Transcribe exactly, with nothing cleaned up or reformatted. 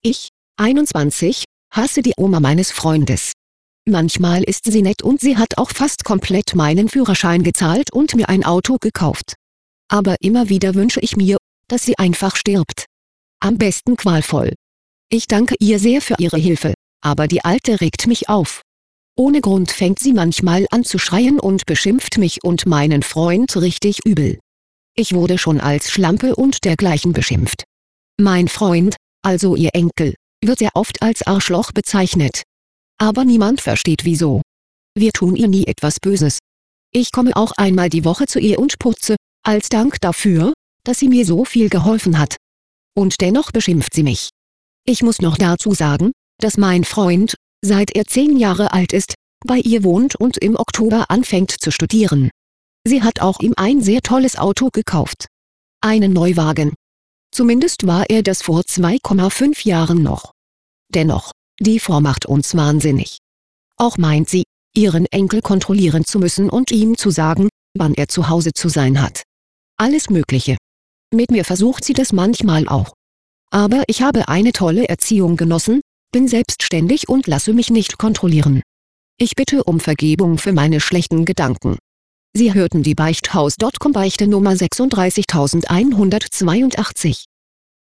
Ich, einundzwanzig, hasse die Oma meines Freundes. Manchmal ist sie nett und sie hat auch fast komplett meinen Führerschein gezahlt und mir ein Auto gekauft. Aber immer wieder wünsche ich mir, dass sie einfach stirbt. Am besten qualvoll. Ich danke ihr sehr für ihre Hilfe, aber die Alte regt mich auf. Ohne Grund fängt sie manchmal an zu schreien und beschimpft mich und meinen Freund richtig übel. Ich wurde schon als Schlampe und dergleichen beschimpft. Mein Freund, also ihr Enkel, wird sehr oft als Arschloch bezeichnet. Aber niemand versteht wieso. Wir tun ihr nie etwas Böses. Ich komme auch einmal die Woche zu ihr und putze, als Dank dafür, dass sie mir so viel geholfen hat. Und dennoch beschimpft sie mich. Ich muss noch dazu sagen, dass mein Freund, seit er zehn Jahre alt ist, bei ihr wohnt und im Oktober anfängt zu studieren. Sie hat auch ihm ein sehr tolles Auto gekauft. Einen Neuwagen. Zumindest war er das vor zwei Komma fünf Jahren noch. Dennoch, die Frau macht uns wahnsinnig. Auch meint sie, ihren Enkel kontrollieren zu müssen und ihm zu sagen, wann er zu Hause zu sein hat. Alles Mögliche. Mit mir versucht sie das manchmal auch. Aber ich habe eine tolle Erziehung genossen, bin selbstständig und lasse mich nicht kontrollieren. Ich bitte um Vergebung für meine schlechten Gedanken. Sie hörten die Beichthaus Punkt com Beichte Nummer sechsunddreißigtausendeinhundertzweiundachtzig.